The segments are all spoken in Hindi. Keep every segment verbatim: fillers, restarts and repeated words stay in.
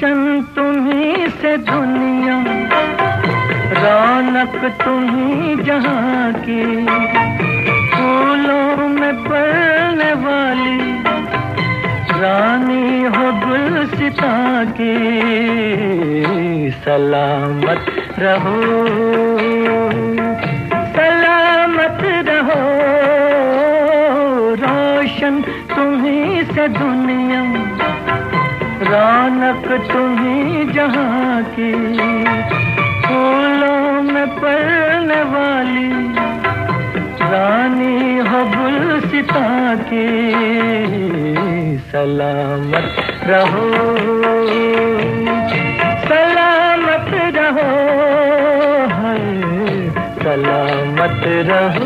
रोशन तुम्ही से दुनिया, रौनक तुम्ही जहाँ की, फूलों में बढ़ने वाली रानी हो गुलसिता की। सलामत रहो, सलामत रहो, रोशन तुम्ही से दुनिया, रौनक तुम्ही जहाँ की, फूलों में पड़ने वाली रानी हो गुलसिता की। सलामत रहो, सलामत रहो, है सलामत रहो।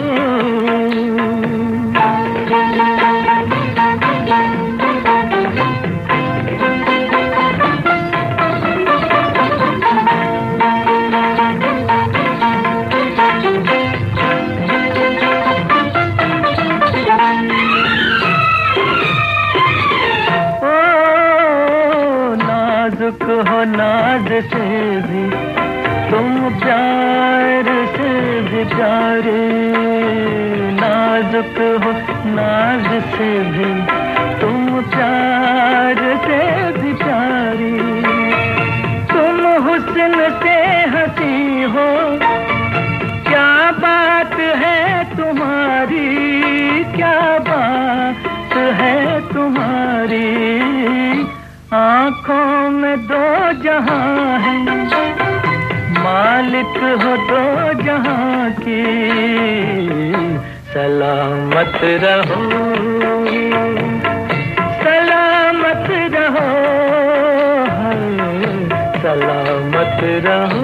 नाजुक हो नाज से भी तुम, प्यार से भी प्यारे, नाजुक हो नाज से भी तुम, प्यार से भी प्यारी, तुम हुस्न से हंसी हो, क्या बात है तुम्हारी, क्या बात है तुम्हारी। आँखों में दो जहां है, मालिक हो दो जहां की। सलामत रहो, सलामत रहो, सलामत रहो।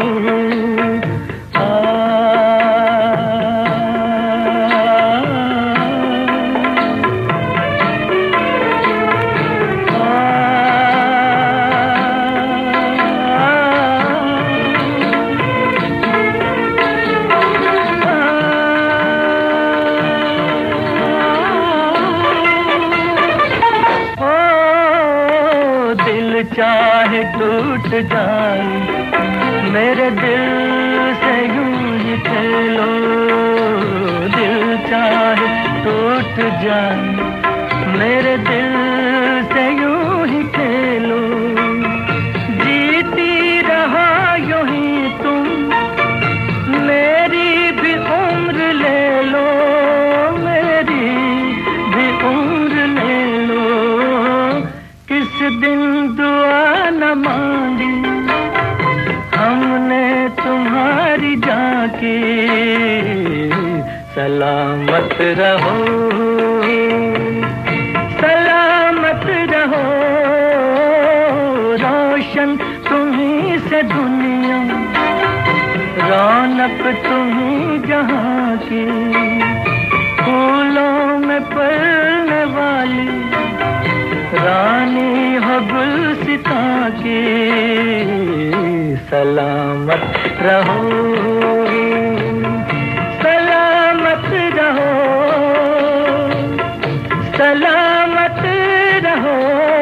चाहे टूट जाए मेरे दिल से यूं ही खेलो, दिल चाहे टूट जाए मेरे दिल से यूं ही खेलो। जीती रहो यूं ही तुम, मेरी भी उम्र ले लो, मेरी भी उम्र ले लो। किस दिन दुआ न मांगी हमने तुम्हारी जाके। सलामत रहो, सलामत रहो, रोशन तुम्ही से दुनिया, रौनक तुम्ही जहाँ की, फूलों में पड़ने वाली रानी हो गुलसिता की। सलामत रहो, सलामत रहो, सलामत रहो,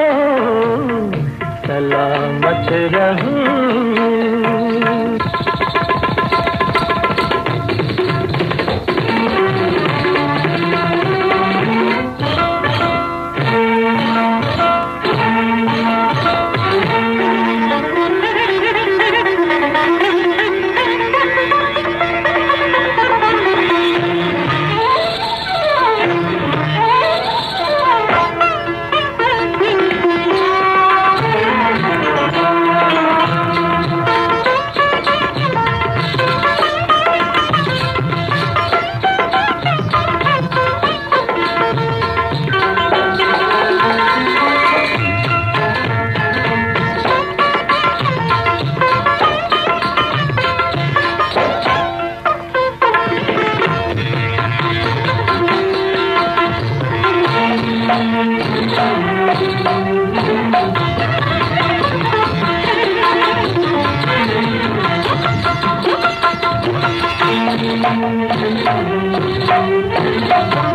सलामत रहो। Thank you.